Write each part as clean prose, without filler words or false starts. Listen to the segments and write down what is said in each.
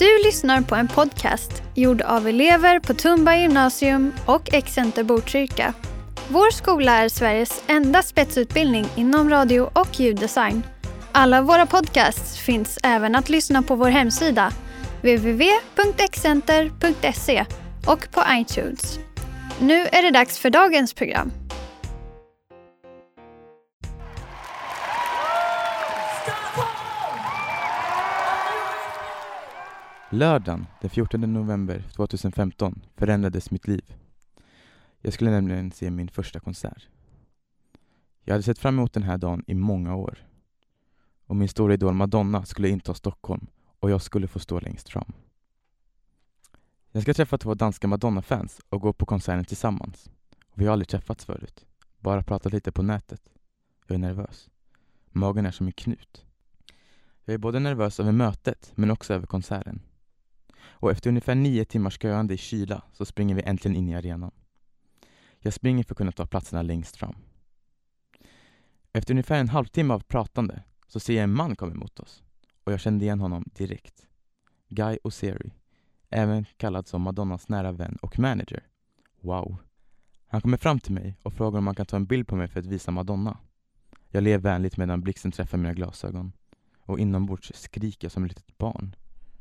Du lyssnar på en podcast gjord av elever på Tumba gymnasium och Excenter Botkyrka. Vår skola är Sveriges enda spetsutbildning inom radio- och ljuddesign. Alla våra podcasts finns även att lyssna på vår hemsida www.excenter.se och på iTunes. Nu är det dags för dagens program. Lördagen den 14 november 2015 förändrades mitt liv. Jag skulle nämligen se min första konsert. Jag hade sett fram emot den här dagen i många år. Och min stora idol Madonna skulle inta Stockholm och jag skulle få stå längst fram. Jag ska träffa 2 danska Madonna-fans och gå på konserten tillsammans. Vi har aldrig träffats förut. Bara pratat lite på nätet. Jag är nervös. Magen är som en knut. Jag är både nervös över mötet men också över konserten. Och efter ungefär 9 timmars köande i kyla så springer vi äntligen in i arenan. Jag springer för att kunna ta platserna längst fram. Efter ungefär en halvtimme av pratande så ser jag en man komma emot oss. Och jag kände igen honom direkt. Guy Oseary, även kallad som Madonnas nära vän och manager. Wow. Han kommer fram till mig och frågar om man kan ta en bild på mig för att visa Madonna. Jag ler vänligt medan blixten träffar mina glasögon. Och inombords skriker jag som ett litet barn.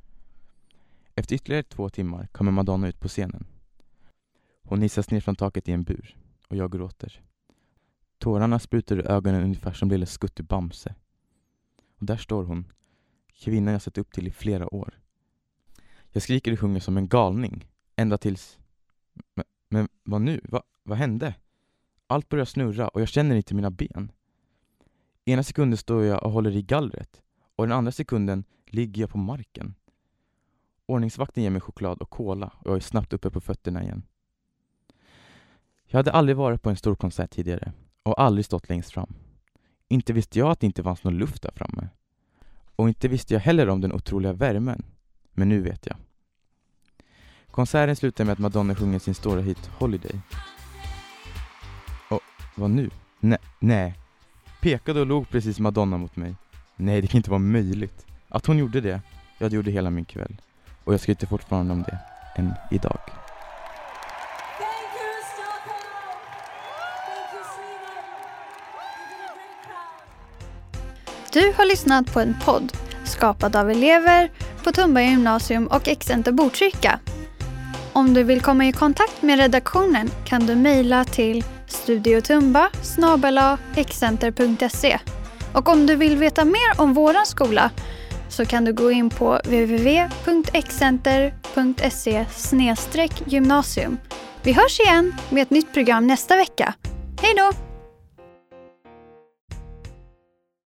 Efter ytterligare 2 timmar kommer Madonna ut på scenen. Hon hissas ner från taket i en bur och jag gråter. Tårarna sprutar ur ögonen ungefär som lilla Skutti Bamse. Och där står hon, kvinnan jag sett upp till i flera år. Jag skriker och sjunger som en galning, ända tills... Men vad nu? Vad hände? Allt börjar snurra och jag känner inte mina ben. Ena sekunden står jag och håller i gallret och den andra sekunden ligger jag på marken. Ordningsvakten ger mig choklad och cola och jag är snabbt uppe på fötterna igen. Jag hade aldrig varit på en stor konsert tidigare och aldrig stått längst fram. Inte visste jag att det inte fanns någon luft där framme. Och inte visste jag heller om den otroliga värmen. Men nu vet jag. Konserten slutar med att Madonna sjunger sin stora hit Holiday. Och vad nu? Nej. Pekade och log precis Madonna mot mig. Nej, det kan inte vara möjligt. Att hon gjorde det, jag gjorde hela min kväll. Och jag skryter fortfarande om det än idag. Du har lyssnat på en podd skapad av elever på Tumba gymnasium och Excenter Botkyrka. Om du vill komma i kontakt med redaktionen kan du mejla till studiotumba@excenter.se. Och om du vill veta mer om våran skola så kan du gå in på www.excenter.se/gymnasium. Vi hörs igen med ett nytt program nästa vecka. Hej då!